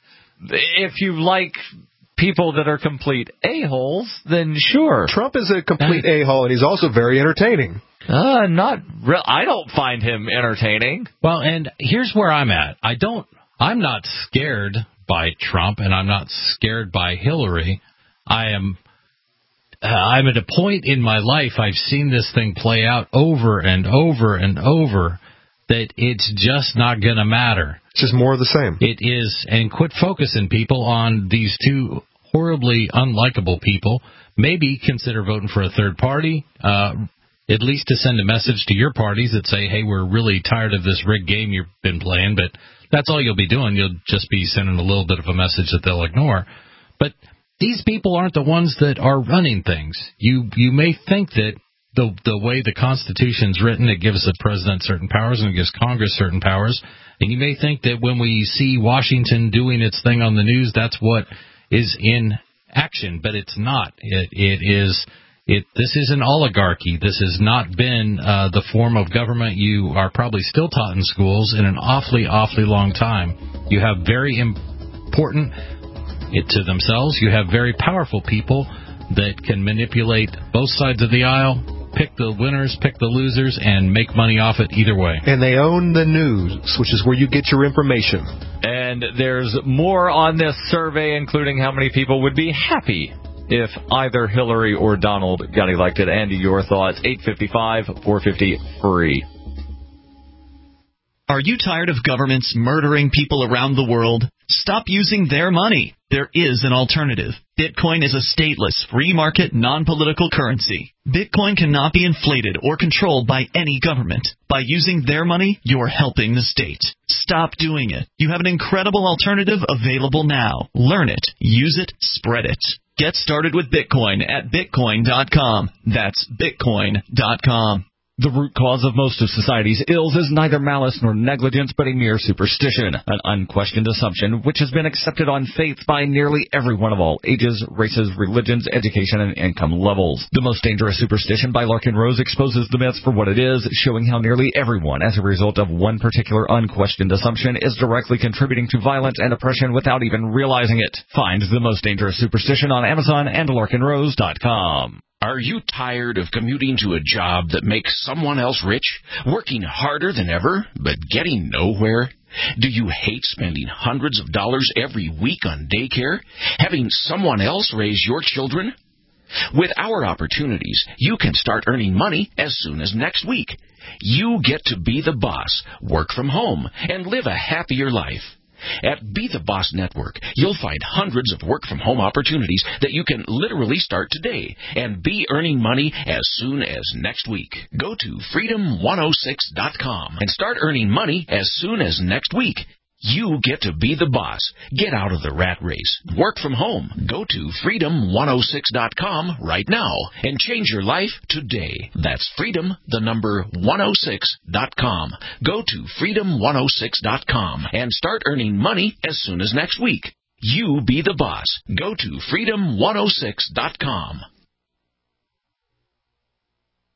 If you like people that are complete a-holes, then sure. Trump is a complete a-hole, and he's also very entertaining. Uh, not real. I don't find him entertaining. Well, and here's where I'm at. I don't. I'm not scared by Trump, and I'm not scared by Hillary. I am. Uh, I'm at a point in my life, I've seen this thing play out over and over and over, that it's just not going to matter. It's just more of the same. It is, and quit focusing, people, on these two horribly unlikable people. Maybe consider voting for a third party, uh, at least to send a message to your parties that say, hey, we're really tired of this rigged game you've been playing, but that's all you'll be doing. You'll just be sending a little bit of a message that they'll ignore. But these people aren't the ones that are running things. You you may think that the the way the Constitution's written, it gives the president certain powers and it gives Congress certain powers. And you may think that when we see Washington doing its thing on the news, that's what is in action. But it's not. It it is. It this is an oligarchy. This has not been uh, the form of government you are probably still taught in schools in an awfully, awfully long time. You have very important. It to themselves, you have very powerful people that can manipulate both sides of the aisle, pick the winners, pick the losers, and make money off it either way. And they own the news, which is where you get your information. And there's more on this survey, including how many people would be happy if either Hillary or Donald got elected. Andy, your thoughts, eight five five, four five zero, free. Are you tired of governments murdering people around the world? Stop using their money. There is an alternative. Bitcoin is a stateless, free market, non-political currency. Bitcoin cannot be inflated or controlled by any government. By using their money, you're helping the state. Stop doing it. You have an incredible alternative available now. Learn it, use it, spread it. Get started with Bitcoin at bitcoin dot com. That's bitcoin dot com. The root cause of most of society's ills is neither malice nor negligence, but a mere superstition, an unquestioned assumption which has been accepted on faith by nearly everyone of all ages, races, religions, education, and income levels. The Most Dangerous Superstition by Larkin Rose exposes the myths for what it is, showing how nearly everyone, as a result of one particular unquestioned assumption, is directly contributing to violence and oppression without even realizing it. Find The Most Dangerous Superstition on Amazon and larkin rose dot com. Are you tired of commuting to a job that makes someone else rich, working harder than ever, but getting nowhere? Do you hate spending hundreds of dollars every week on daycare, having someone else raise your children? With our opportunities, you can start earning money as soon as next week. You get to be the boss, work from home, and live a happier life. At Be the Boss Network, you'll find hundreds of work-from-home opportunities that you can literally start today and be earning money as soon as next week. Go to freedom one oh six dot com and start earning money as soon as next week. You get to be the boss. Get out of the rat race. Work from home. Go to freedom one oh six dot com right now and change your life today. That's freedom, the number one oh six dot com. Go to freedom one oh six dot com and start earning money as soon as next week. You be the boss. Go to freedom one oh six dot com.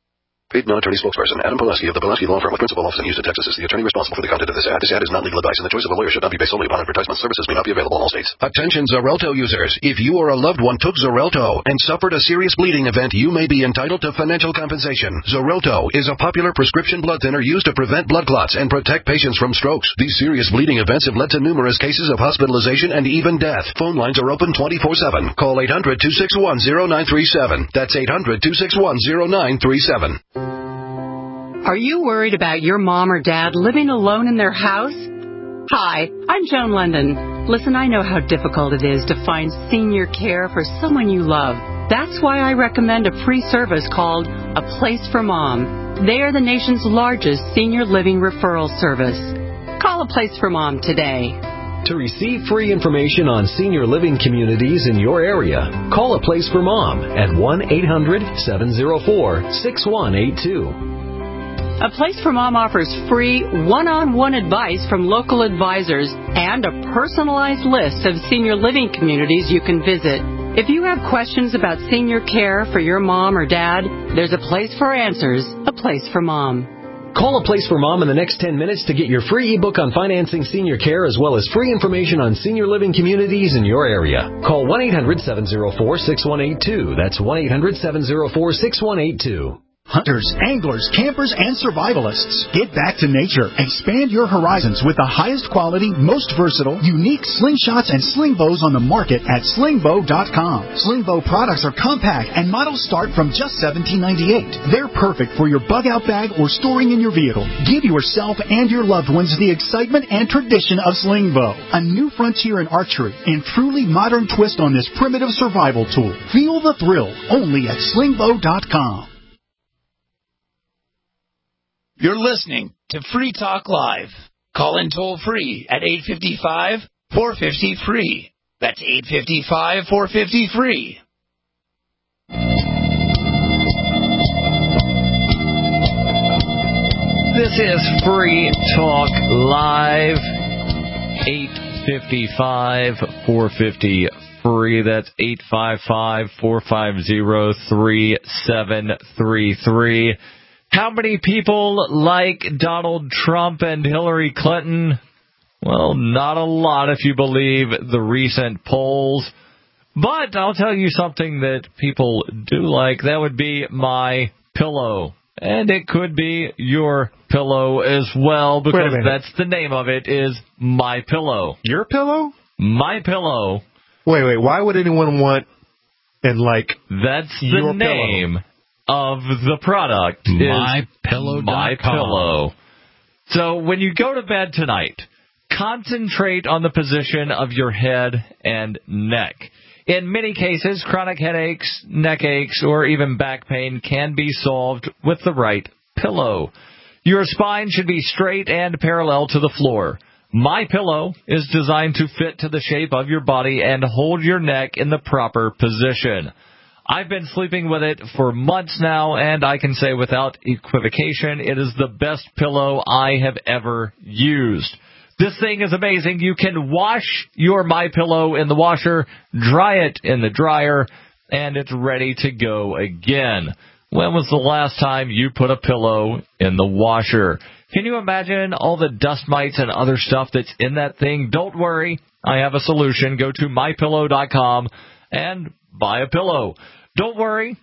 Paid non-attorney spokesperson Adam Pulaski of the Pulaski Law Firm with principal office in Houston, Texas is the attorney responsible for the content of this ad. This ad is not legal advice, and the choice of a lawyer should not be based solely upon advertisement. Services may not be available in all states. Attention Xarelto users. If you or a loved one took Xarelto and suffered a serious bleeding event, you may be entitled to financial compensation. Xarelto is a popular prescription blood thinner used to prevent blood clots and protect patients from strokes. These serious bleeding events have led to numerous cases of hospitalization and even death. Phone lines are open twenty-four seven. Call eight hundred, two six one, zero nine three seven. That's eight hundred, two six one, zero nine three seven. Are you worried about your mom or dad living alone in their house? Hi, I'm Joan London. Listen, I know how difficult it is to find senior care for someone you love. That's why I recommend a free service called A Place for Mom. They are the nation's largest senior living referral service. Call A Place for Mom today. To receive free information on senior living communities in your area, call A Place for Mom at one eight hundred, seven oh four, six one eight two. A Place for Mom offers free one-on-one advice from local advisors and a personalized list of senior living communities you can visit. If you have questions about senior care for your mom or dad, there's a place for answers, A Place for Mom. Call A Place for Mom in the next ten minutes to get your free ebook on financing senior care as well as free information on senior living communities in your area. Call one eight hundred, seven oh four, six one eight two. That's one eight hundred, seven oh four, six one eight two. Hunters, anglers, campers, and survivalists. Get back to nature. Expand your horizons with the highest quality, most versatile, unique slingshots and sling bows on the market at sling bow dot com. Sling bow products are compact and models start from just seventeen ninety-eight. They're perfect for your bug out bag or storing in your vehicle. Give yourself and your loved ones the excitement and tradition of sling bow. A new frontier in archery and truly modern twist on this primitive survival tool. Feel the thrill only at sling bow dot com. You're listening to Free Talk Live. Call in toll free at eight five five, four five zero, free. That's eight five five, four five zero, free. This is Free Talk Live. eight five five, four five zero, free. That's eight five five, four five zero, three seven three three. How many people like Donald Trump and Hillary Clinton? Well, not a lot if you believe the recent polls. But I'll tell you something that people do like. That would be My Pillow. And it could be your pillow as well, because that's the name of it, is My Pillow. Your pillow? My Pillow. Wait, wait. Why would anyone want and like That's the your name pillow? Of the product. My Pillow. My Pillow. So when you go to bed tonight, concentrate on the position of your head and neck. In many cases, chronic headaches, neck aches, or even back pain can be solved with the right pillow. Your spine should be straight and parallel to the floor. My Pillow is designed to fit to the shape of your body and hold your neck in the proper position. I've been sleeping with it for months now, and I can say without equivocation, it is the best pillow I have ever used. This thing is amazing. You can wash your My Pillow in the washer, dry it in the dryer, and it's ready to go again. When was the last time you put a pillow in the washer? Can you imagine all the dust mites and other stuff that's in that thing? Don't worry. I have a solution. Go to my pillow dot com and buy a pillow. Don't worry.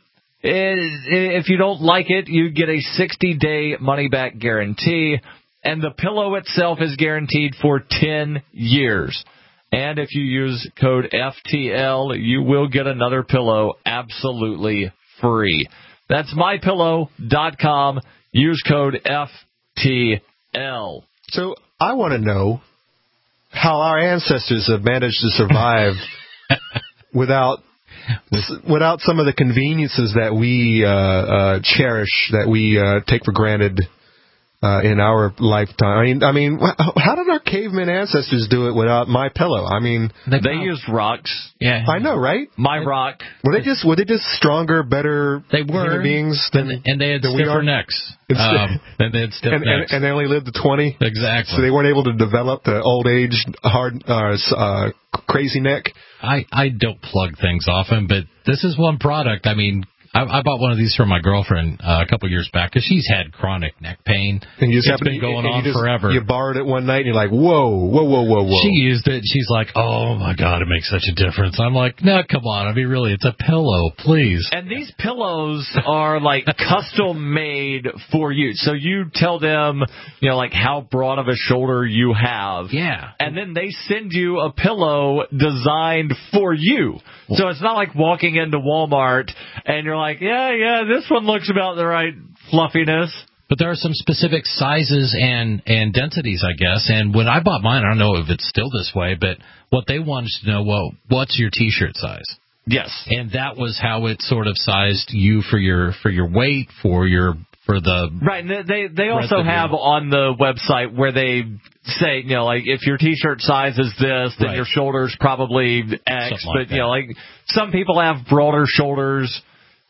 If you don't like it, you get a sixty-day money-back guarantee, and the pillow itself is guaranteed for ten years. And if you use code F T L, you will get another pillow absolutely free. That's my pillow dot com. Use code F T L. So I want to know how our ancestors have managed to survive without without some of the conveniences that we uh, uh, cherish, that we uh, take for granted uh, in our lifetime. I mean, I mean, how did our caveman ancestors do it without My Pillow? I mean, they, they used rocks. Yeah, I know, right? My rock. Were they just were they just stronger, better they were, human beings than and, and they had than we stiffer are? necks. Um, and they had stiff and, necks, and, and they only lived to twenty. Exactly. So they weren't able to develop the old age hard uh, uh, crazy neck. I I don't plug things often, but this is one product. I mean, I, I bought one of these for my girlfriend uh, a couple years back because she's had chronic neck pain. And you just it's happened, been going and on you just, forever. You borrowed it one night and you're like, whoa, whoa, whoa, whoa, whoa. She used it. She's like, oh, my God, it makes such a difference. I'm like, no, come on. I mean, really, it's a pillow, please. And these pillows are, like, custom made for you. So you tell them, you know, like, how broad of a shoulder you have. Yeah. And then they send you a pillow designed for you. So it's not like walking into Walmart and you're like, yeah, yeah, this one looks about the right fluffiness. But there are some specific sizes and, and densities, I guess. And when I bought mine, I don't know if it's still this way, but what they wanted to know, well, what's your T-shirt size? Yes. And that was how it sort of sized you for your for your weight, for your for the right. And they they also have on the website where they say, you know, like if your T-shirt size is this, then right. your shoulders probably X. Something but like you know, like some people have broader shoulders.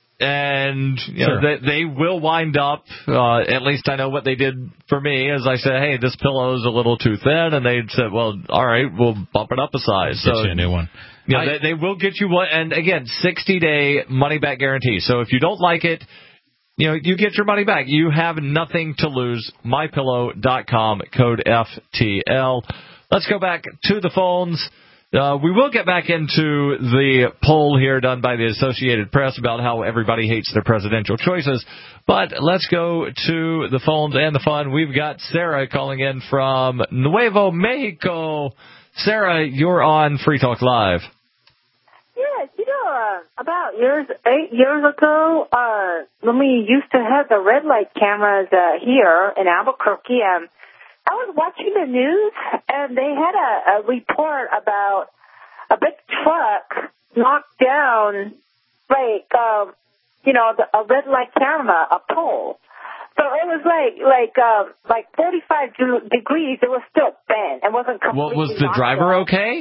And you sure. know, they, they will wind up, uh, at least I know what they did for me, as I said, hey, this pillow's a little too thin, and they said, well, all right, we'll bump it up a size. Get so, you a new one. You know, I, they, they will get you one, and again, sixty-day money-back guarantee. So if you don't like it, you know, you get your money back. You have nothing to lose. my pillow dot com, code F T L. Let's go back to the phones. Uh, we will get back into the poll here done by the Associated Press about how everybody hates their presidential choices. But let's go to the phones and the fun. We've got Sarah calling in from Nuevo Mexico. Sarah, you're on Free Talk Live. Yes, you know, uh, about years, eight years ago, uh, when we used to have the red light cameras uh, here in Albuquerque, um, I was watching the news, and they had a, a report about a big truck knocked down, like, um, you know, the, a red light camera, a pole. So it was like, like, um, like forty-five degrees. It was still bent. It wasn't completely. What was the driver okay?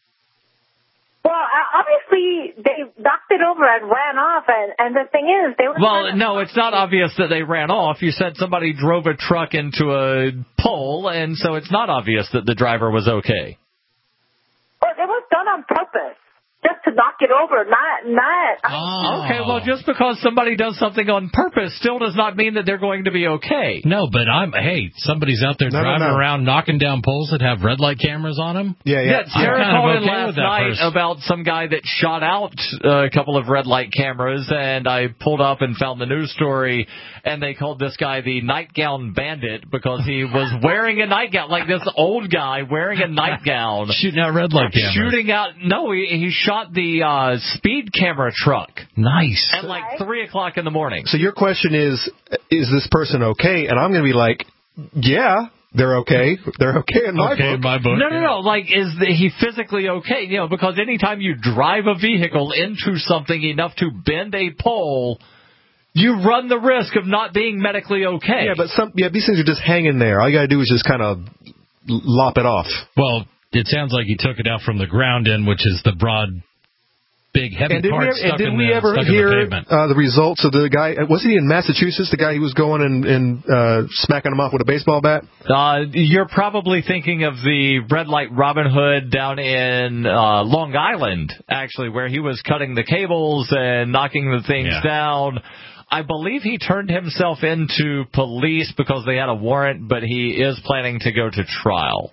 Well, obviously, they knocked it over and ran off, and, and the thing is, they were... Well, no, it's not obvious that they ran off. You said somebody drove a truck into a pole, and so it's not obvious that the driver was okay. Well, it was done on purpose, just to knock it over, not... not oh. Okay, well, just because somebody does something on purpose still does not mean that they're going to be okay. No, but I'm... Hey, somebody's out there no, driving no, no. around knocking down poles that have red light cameras on them? Yeah, yeah. Yeah, Sarah called in okay last night person. about some guy that shot out uh, a couple of red light cameras, and I pulled up and found the news story, and they called this guy the nightgown bandit because he was wearing a nightgown, like this old guy wearing a nightgown. Shooting out red light cameras. Shooting out... No, he, he shot the uh, speed camera truck. Nice. At like three o'clock in the morning. So your question is, is this person okay? And I'm going to be like, yeah, they're okay. They're okay in my okay book. in my book. No, no, no. Like, is the, he physically okay? You know, because anytime you drive a vehicle into something enough to bend a pole, you run the risk of not being medically okay. Yeah, but some yeah these things are just hanging there. All you got to do is just kind of lop it off. Well, it sounds like he took it out from the ground in, which is the broad, big, heavy and did part we ever, stuck and did in we the, ever stuck hear in the pavement. Uh, the results of the guy? Wasn't he in Massachusetts? The guy who was going and, and uh, smacking him off with a baseball bat. Uh, you're probably thinking of the red light Robin Hood down in uh, Long Island, actually, where he was cutting the cables and knocking the things Yeah. down. I believe he turned himself into police because they had a warrant, but he is planning to go to trial.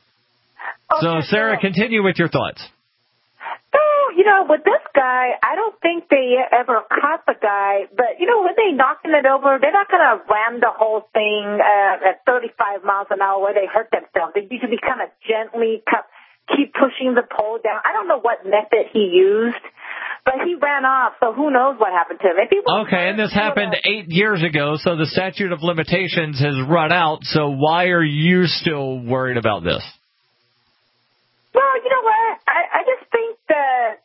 Okay, so, Sarah, so, continue with your thoughts. So, you know, with this guy, I don't think they ever caught the guy. But, you know, when they knocking it over, they're not going to ram the whole thing uh, at thirty-five miles an hour where they hurt themselves. They usually kind of gently cut, keep pushing the pole down. I don't know what method he used, but he ran off, so who knows what happened to him. If he was Okay, and this happened eight years ago, so the statute of limitations has run out. So why are you still worried about this? Well, you know what? I, I just think that,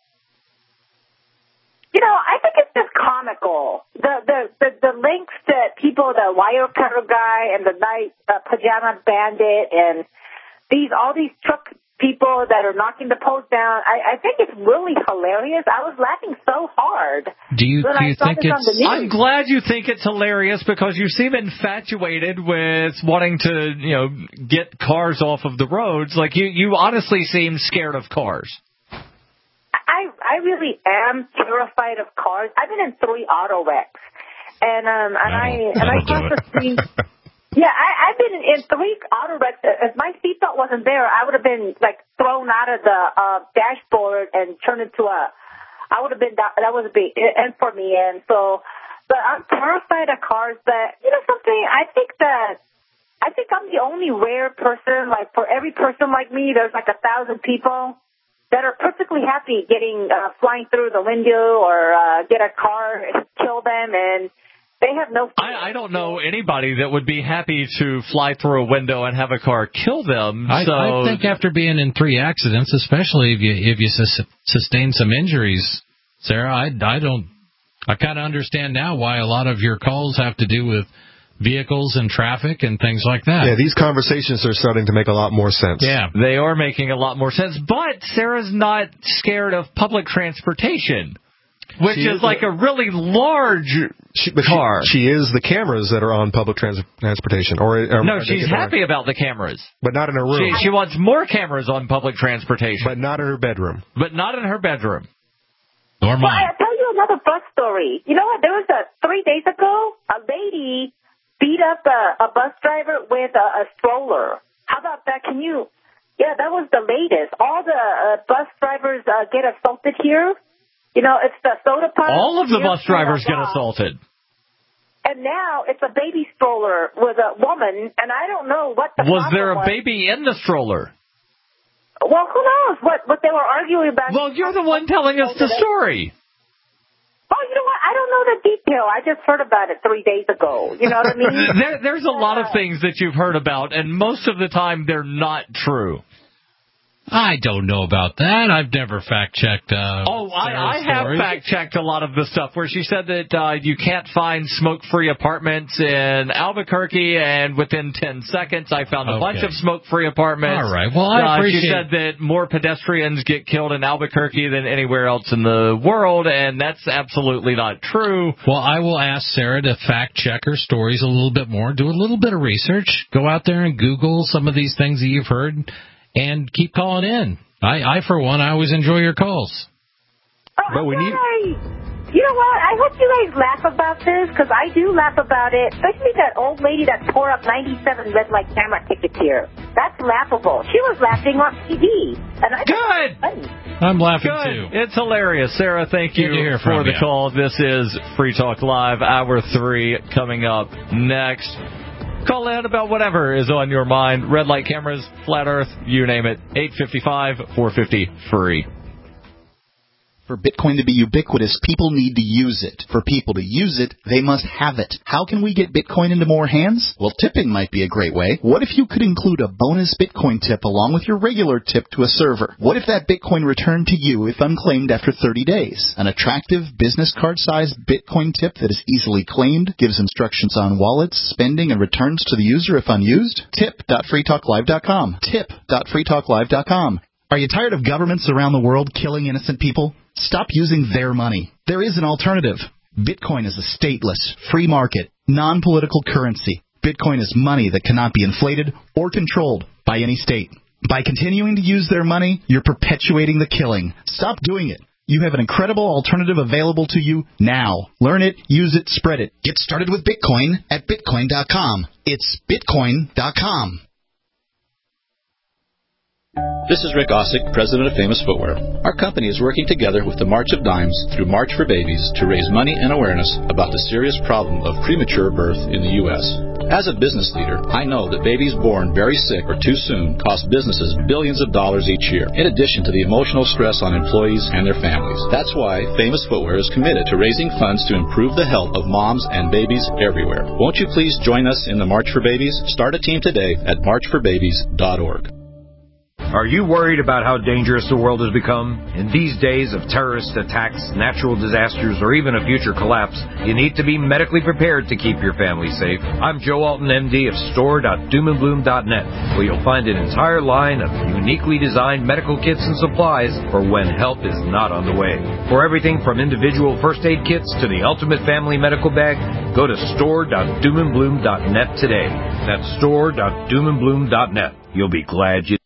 you know, I think it's just comical. The the the, the links that people, the wire cutter guy and the night uh, pajama bandit and these all these truck people that are knocking the post down, I, I think it's really hilarious. I was laughing so hard. Do you, when do I you saw think this on the it's... news. I'm glad you think it's hilarious because you seem infatuated with wanting to, you know, get cars off of the roads. Like, you, you honestly seem scared of cars. I I I really am terrified of cars. I've been in three auto wrecks, and um, and I and I crossed the street. Yeah, I, I've been in, in three auto wrecks. If my seatbelt wasn't there, I would have been like thrown out of the uh, dashboard and turned into a. I would have been that, that was a big end for me, and so. But I'm terrified of cars. But you know something, I think that I think I'm the only rare person. Like for every person like me, there's like a thousand people that are perfectly happy getting uh, flying through the window or uh, get a car and kill them and. They have no. I, I don't know anybody that would be happy to fly through a window and have a car kill them. I, so I think after being in three accidents, especially if you if you sus- sustain some injuries, Sarah, I, I don't. I kind of understand now why a lot of your calls have to do with vehicles and traffic and things like that. Yeah, these conversations are starting to make a lot more sense. Yeah, they are making a lot more sense. But Sarah's not scared of public transportation. Which she is, is like a, a really large she, but car. She, she is the cameras that are on public trans- transportation. Or, or No, she's happy about the cameras. But not in her room. She, she wants more cameras on public transportation. But not in her bedroom. But not in her bedroom. Nor mine. Well, I'll tell you another bus story. You know what? There was a, three days ago, a lady beat up a, a bus driver with a, a stroller. How about that? Can you... Yeah, that was the latest. All the uh, bus drivers uh, get assaulted here. You know, it's the soda pump. All of the bus drivers get assaulted. And now it's a baby stroller with a woman, and I don't know what the Was there a was. baby in the stroller? Well, who knows what, what they were arguing about. Well, you're the one telling us the story. Oh, you know what? I don't know the detail. I just heard about it three days ago. You know what I mean? there, there's a lot of things that you've heard about, and most of the time they're not true. I don't know about that. I've never fact-checked uh Oh, I, I have fact-checked a lot of the stuff where she said that uh, you can't find smoke-free apartments in Albuquerque, and within ten seconds I found a okay. bunch of smoke-free apartments. All right. Well, I uh, appreciate She said that more pedestrians get killed in Albuquerque than anywhere else in the world, and that's absolutely not true. Well, I will ask Sarah to fact-check her stories a little bit more, do a little bit of research, go out there and Google some of these things that you've heard, and keep calling in. I, I for one, I always enjoy your calls. Oh, but we need. I, you know what? I hope you guys laugh about this, because I do laugh about it. Especially that old lady that tore up ninety-seven red light camera tickets here. That's laughable. She was laughing on T V. And I Good. I'm laughing Good. too. It's hilarious. Sarah, thank you hear for from the you. call. This is Free Talk Live, Hour three, coming up next. Call in about whatever is on your mind. Red light cameras, flat earth, you name it. eight five five, four five zero, free. For Bitcoin to be ubiquitous, people need to use it. For people to use it, they must have it. How can we get Bitcoin into more hands? Well, tipping might be a great way. What if you could include a bonus Bitcoin tip along with your regular tip to a server? What if that Bitcoin returned to you if unclaimed after thirty days? An attractive business card-sized Bitcoin tip that is easily claimed, gives instructions on wallets, spending, and returns to the user if unused? tip dot free talk live dot com. tip dot free talk live dot com. Are you tired of governments around the world killing innocent people? Stop using their money. There is an alternative. Bitcoin is a stateless, free market, non-political currency. Bitcoin is money that cannot be inflated or controlled by any state. By continuing to use their money, you're perpetuating the killing. Stop doing it. You have an incredible alternative available to you now. Learn it, use it, spread it. Get started with Bitcoin at bitcoin dot com. It's bitcoin dot com. This is Rick Ossick, president of Famous Footwear. Our company is working together with the March of Dimes through March for Babies to raise money and awareness about the serious problem of premature birth in the U S As a business leader, I know that babies born very sick or too soon cost businesses billions of dollars each year, in addition to the emotional stress on employees and their families. That's why Famous Footwear is committed to raising funds to improve the health of moms and babies everywhere. Won't you please join us in the March for Babies? Start a team today at march for babies dot org. Are you worried about how dangerous the world has become? In these days of terrorist attacks, natural disasters, or even a future collapse, you need to be medically prepared to keep your family safe. I'm Joe Alton, M D of store dot doom and bloom dot net, where you'll find an entire line of uniquely designed medical kits and supplies for when help is not on the way. For everything from individual first aid kits to the ultimate family medical bag, go to store dot doom and bloom dot net today. That's store dot doom and bloom dot net. You'll be glad you